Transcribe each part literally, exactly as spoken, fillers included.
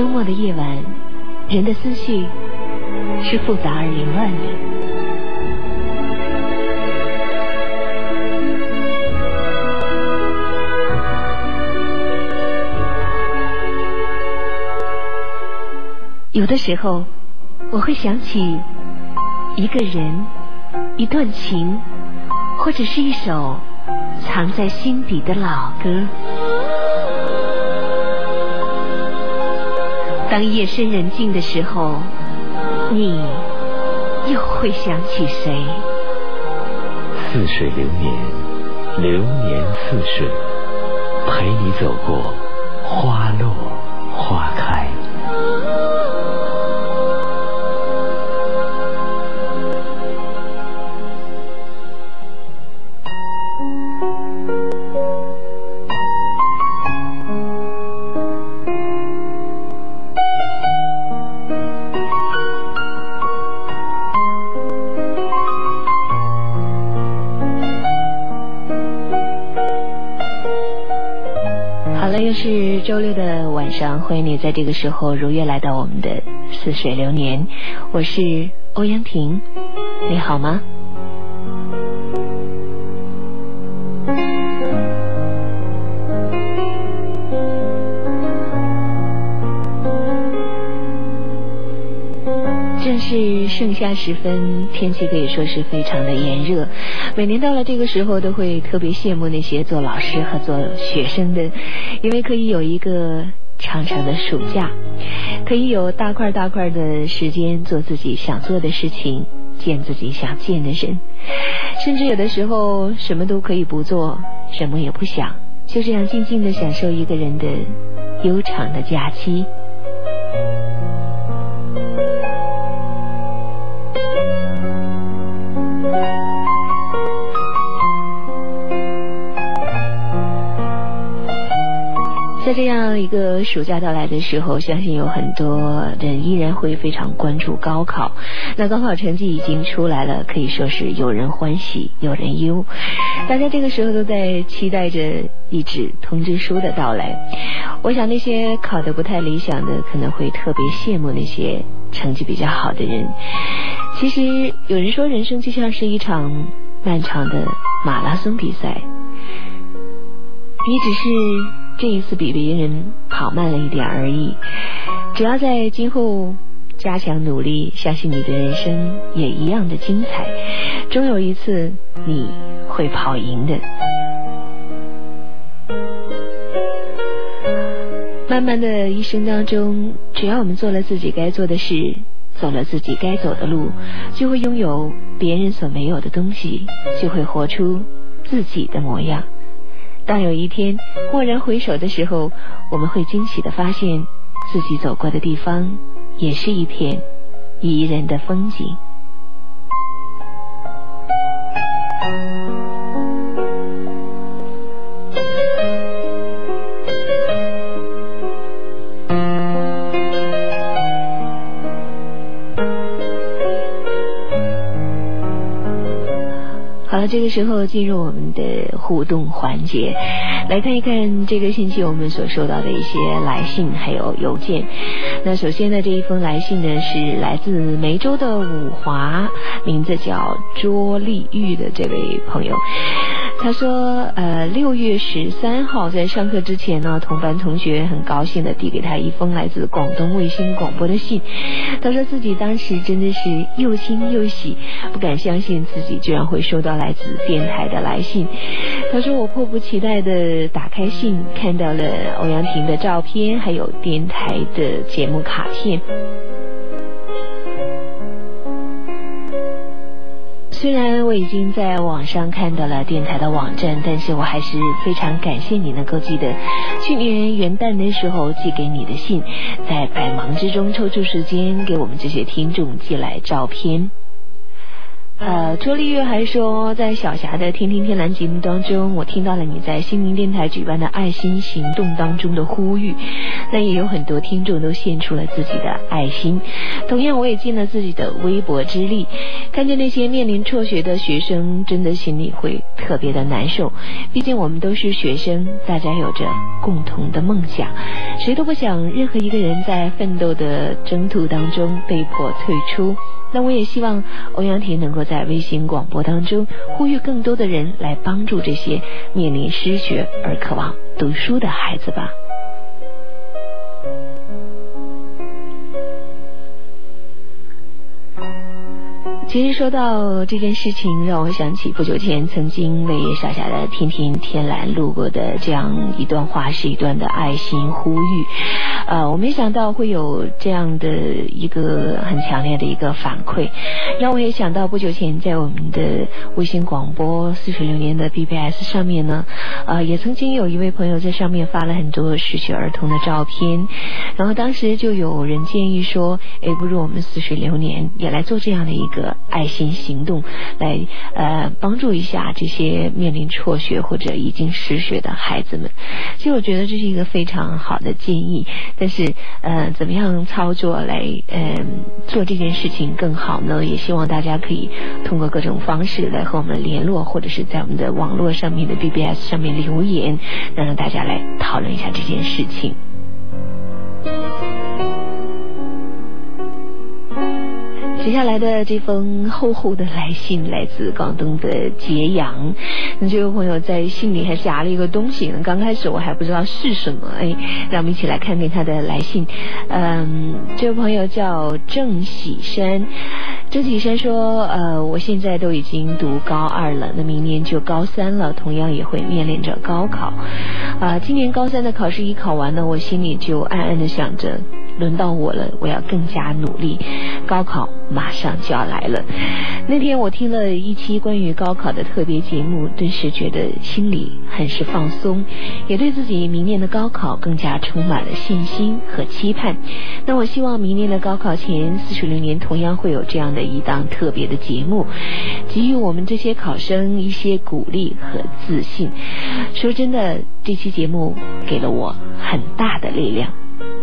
周末的夜晚，人的思绪是复杂而凌乱的。有的时候，我会想起一个人、一段情，或者是一首藏在心底的老歌。当夜深人静的时候，你又会想起谁？ 似水流年，流年似水，陪你走过花落花开。 是周六的晚上，欢迎你在这个时候如约来到我们的似水流年，我是欧阳婷，你好吗？正是盛夏时分，天气可以说是非常的炎热。每年到了这个时候，都会特别羡慕那些做老师和做学生的，因为可以有一个长长的暑假，可以有大块大块的时间做自己想做的事情，见自己想见的人，甚至有的时候什么都可以不做，什么也不想，就这样静静地享受一个人的悠长的假期。在这样一个暑假到来的时候，相信有很多人依然会非常关注高考。那高考成绩已经出来了，可以说是有人欢喜有人忧，大家这个时候都在期待着一纸通知书的到来。我想那些考得不太理想的可能会特别羡慕那些成绩比较好的人。其实有人说人生就像是一场漫长的马拉松比赛，你只是这一次比别人跑慢了一点而已，只要在今后加强努力，相信你的人生也一样的精彩，终有一次你会跑赢的。漫漫的一生当中，只要我们做了自己该做的事，走了自己该走的路，就会拥有别人所没有的东西，就会活出自己的模样。当有一天蓦然回首的时候，我们会惊喜地发现自己走过的地方也是一片宜人的风景。好了，这个时候进入我们的互动环节，来看一看这个星期我们所收到的一些来信还有邮件。那首先呢，这一封来信呢是来自梅州的武华，名字叫卓丽玉的这位朋友。他说呃，六月十三号在上课之前呢，同班同学很高兴的递给他一封来自广东卫星广播的信。他说自己当时真的是又惊又喜，不敢相信自己居然会收到来自电台的来信。他说我迫不及待的打开信，看到了欧阳婷的照片，还有电台的节目卡片。虽然我已经在网上看到了电台的网站，但是我还是非常感谢你能够记得去年元旦的时候寄给你的信，在百忙之中抽出时间给我们这些听众寄来照片。 呃，卓丽月还说，在小霞的天天天蓝节目当中，我听到了你在心灵电台举办的爱心行动当中的呼吁，那也有很多听众都献出了自己的爱心，同样我也尽了自己的微薄之力，看见那些面临辍学的学生，真的心里会特别的难受，毕竟我们都是学生，大家有着共同的梦想，谁都不想任何一个人在奋斗的征途当中被迫退出。那我也希望欧阳婷能够在微信广播当中呼吁更多的人来帮助这些面临失学而渴望读书的孩子吧。其实说到这件事情，让我想起不久前曾经为小霞的天天天蓝录过的这样一段话，是一段的爱心呼吁。呃，我没想到会有这样的一个很强烈的一个反馈，让我也想到不久前在我们的微信广播四十六年的 B B S 上面呢，呃，也曾经有一位朋友在上面发了很多失学儿童的照片，然后当时就有人建议说，哎，不如我们似水流年也来做这样的一个爱心行动，来呃帮助一下这些面临辍学或者已经失学的孩子们。其实我觉得这是一个非常好的建议，但是呃怎么样操作来呃做这件事情更好呢？也希望大家可以通过各种方式来和我们联络，或者是在我们的网络上面的 B B S 上面留言，让大家来讨论一下这件事情。接下来的这封厚厚的来信来自广东的揭阳，那这位朋友在信里还夹了一个东西，刚开始我还不知道是什么，哎，让我们一起来看看他的来信。嗯，这位朋友叫郑喜山，郑喜山说，呃，我现在都已经读高二了，那明年就高三了，同样也会面临着高考。啊、呃，今年高三的考试一考完呢，我心里就暗暗的想着，轮到我了，我要更加努力，高考马上就要来了。那天我听了一期关于高考的特别节目，顿时觉得心里很是放松，也对自己明年的高考更加充满了信心和期盼。那我希望明年的高考前，四十六年同样会有这样的一档特别的节目，给予我们这些考生一些鼓励和自信。说真的，这期节目给了我很大的力量。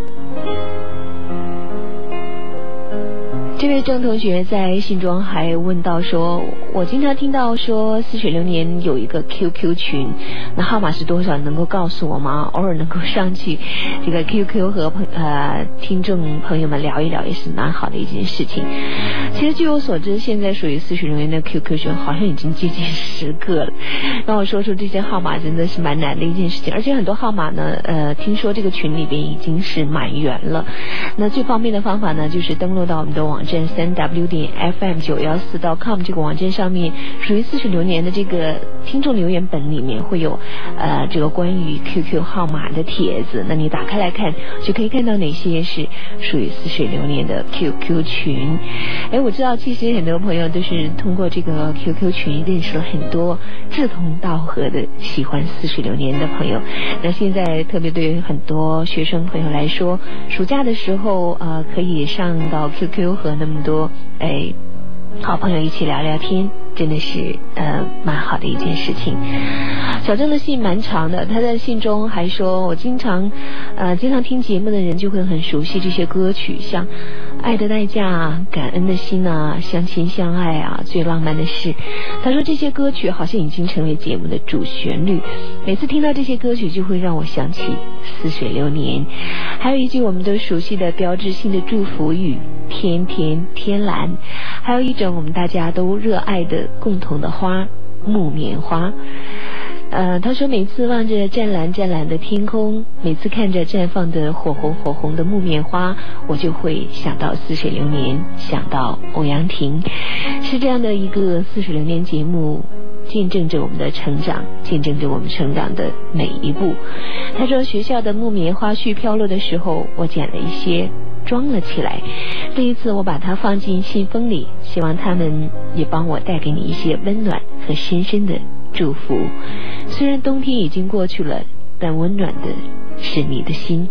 这位郑同学在信中还问到说，我经常听到说似水流年有一个 Q Q 群，那号码是多少能够告诉我吗？偶尔能够上去这个 Q Q 和朋呃听众朋友们聊一聊，也是蛮好的一件事情。其实据我所知，现在属于似水流年的 Q Q 群好像已经接近十个了，让我说出这些号码真的是蛮难的一件事情，而且很多号码呢呃听说这个群里边已经是满员了。那最方便的方法呢，就是登录到我们的网站三 w 点 f m 九一四 点 com 这个网站上面，属于似水流年的这个听众留言本里面会有呃这个关于 Q Q 号码的帖子，那你打开来看就可以看到哪些是属于似水流年的 Q Q 群。哎，我知道其实很多朋友都是通过这个 Q Q 群认识了很多志同道合的喜欢似水流年的朋友。那现在特别对于很多学生朋友来说，暑假的时候呃可以上到 Q Q 和那么多哎好朋友一起聊聊天，真的是呃蛮好的一件事情。小郑的信蛮长的，他在信中还说，我经常呃经常听节目的人就会很熟悉这些歌曲，像爱的代价、感恩的心啊、相亲相爱啊、最浪漫的事。他说这些歌曲好像已经成为节目的主旋律，每次听到这些歌曲就会让我想起似水流年。还有一句我们都熟悉的标志性的祝福语，天天天蓝。还有一种我们大家都热爱的共同的花，木棉花。呃，他说每次望着湛蓝湛蓝的天空，每次看着绽放的火红火红的木棉花，我就会想到似水流年，想到欧阳婷。是这样的一个似水流年节目，见证着我们的成长，见证着我们成长的每一步。他说学校的木棉花絮飘落的时候，我捡了一些装了起来，这一次我把它放进信封里，希望他们也帮我带给你一些温暖和深深的祝福。虽然冬天已经过去了，但温暖的是你的心。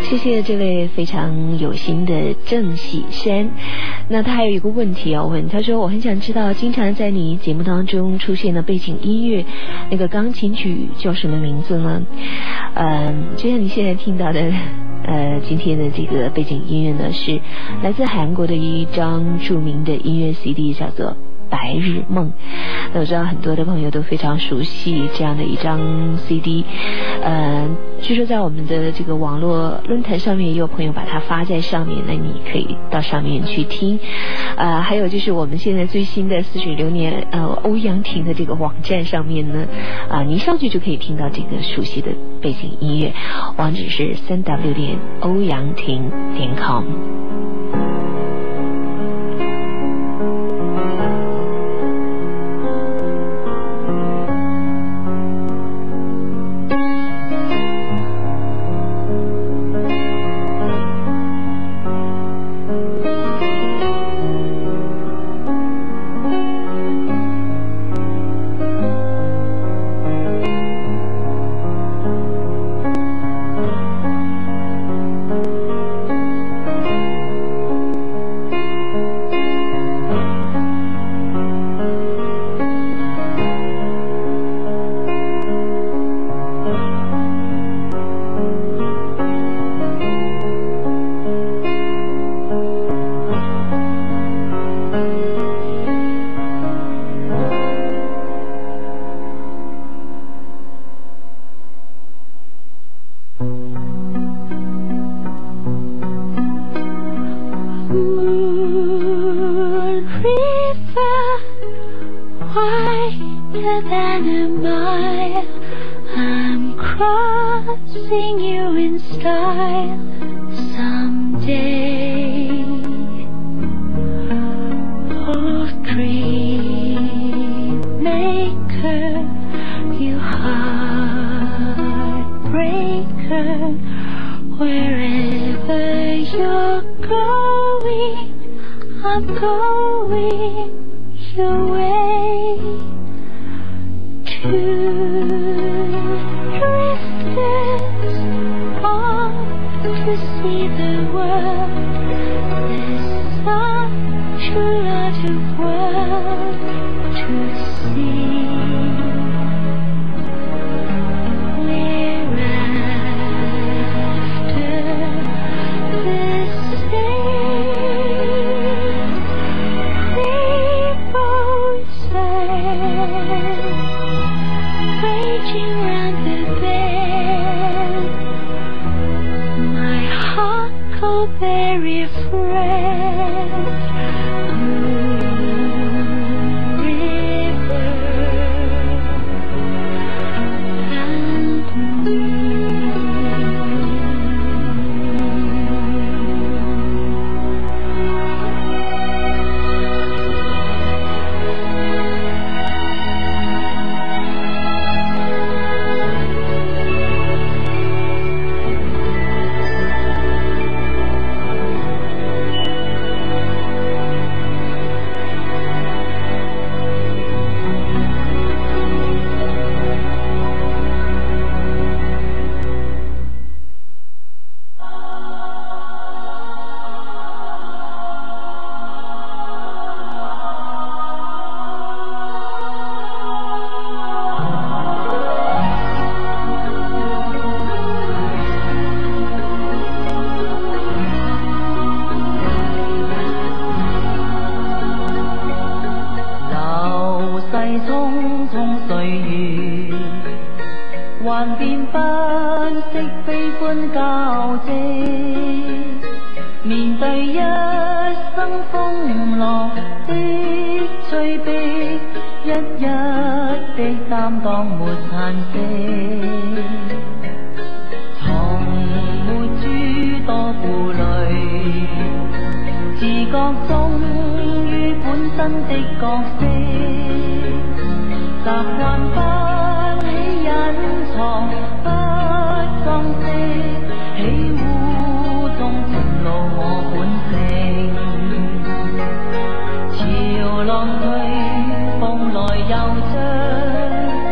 谢谢这位非常有心的郑喜山。那他还有一个问题要问，他说我很想知道经常在你节目当中出现的背景音乐那个钢琴曲叫什么名字呢？嗯，就像你现在听到的呃，今天的这个背景音乐呢是来自韩国的一张著名的音乐 C D， 叫做白日梦。那我知道很多的朋友都非常熟悉这样的一张 C D， 呃，据说在我们的这个网络论坛上面也有朋友把它发在上面，那你可以到上面去听。呃，还有就是我们现在最新的似水流年呃欧阳婷的这个网站上面呢，啊、呃，你一上去就可以听到这个熟悉的背景音乐，网址是三 w 点欧阳婷点 com。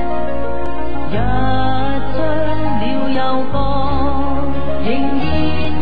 一張了又過，仍然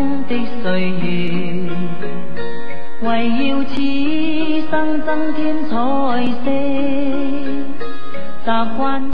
的歲月，為要此生增添彩色，習慣。